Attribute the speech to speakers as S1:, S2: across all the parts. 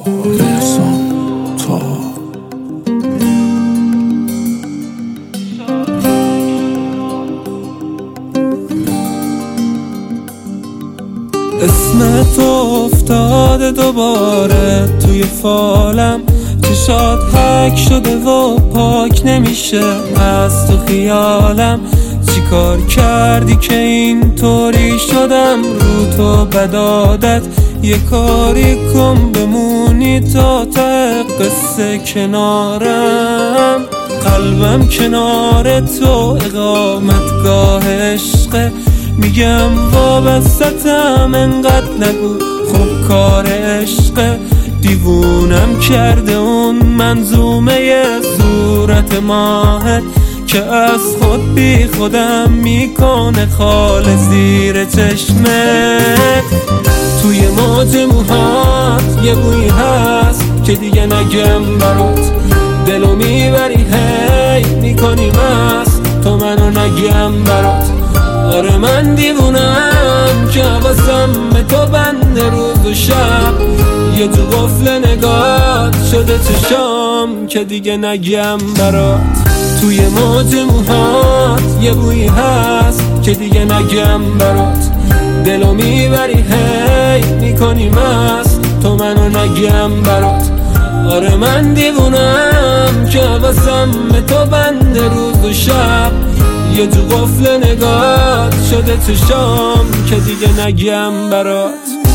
S1: اسمت افتاده دوباره توی فالم، چشات حک شده و پاک نمیشه از تو خیالم. چی کار کردی که این طوری شدم رو تو بدادت؟ یه کاری کن بمونی تا ته قصه کنارم. قلبم کنار تو اقامتگاه عشقه، میگم وابستم انقدر نگو خب کار عشقه. دیوونم کرده اون منظومه صورت ماهت که از خود بی خودم میکنه خال زیر چشمت. توی موج موهات یه بویی هست که دیگه نگم برات، دلو میبری هی میکنی مست تو منو نگم برات. آره من دیوونم که حواسم به تو بنده روز و شب، یه جو قفل نگات شده چشام که دیگه نگم برات. توی موج موهات یه بویی هست که دیگه نگم برات، دلو میبری هی میکنی مست تو منو نگم برات. آره من دیوونم که حواسم به تو بنده روز و شب، یه جو قفل نگات شده چشام که دیگه نگم برات.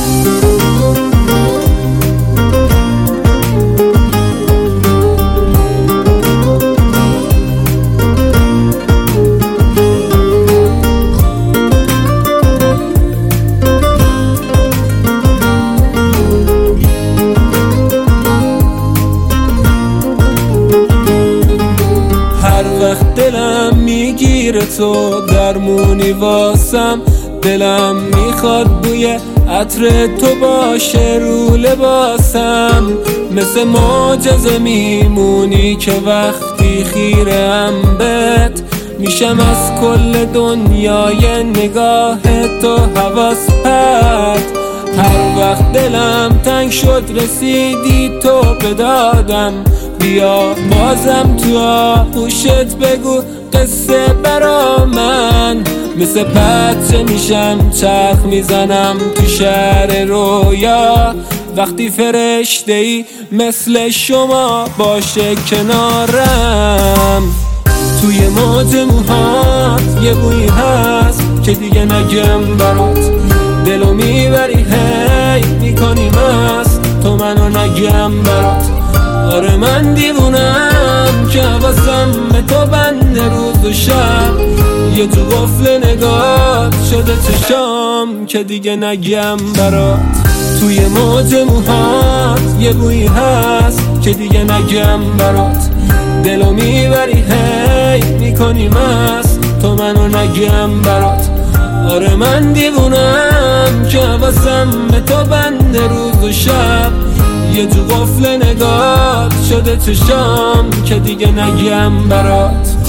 S1: دلم میگیره تو درمونی واسم، دلم میخواد بوی عطر تو باشه رو لباسم. مثل معجزه میمونی که وقتی خیرم بهت میشم از کل دنیای نگاه تو حواس پرت. هر وقت دلم تنگ شد رسیدی تو به دادم، بیا بازم تو آغوشت بگو قصه برا من. مثل بچه میشم چرخ میزنم تو شهر رویا، وقتی فرشته ای مثل شما باشه کنارم. توی موج موهات یه بویی هست که دیگه نگم برات، دلو میبری هی میکنی مست تو منو نگم برات. آره من دیوونم که حواسم به تو بنده روز و شب، یه جو قفل نگات شده چشام که دیگه نگم برات. توی موج موهات یه بویی هست که دیگه نگم برات، دلو میبری هی میکنی مست تو منو نگم برات. آره من دیوونم که حواسم به تو بنده روز و شب، یه جو قفل نگات شده چشام که دیگه نگم برات.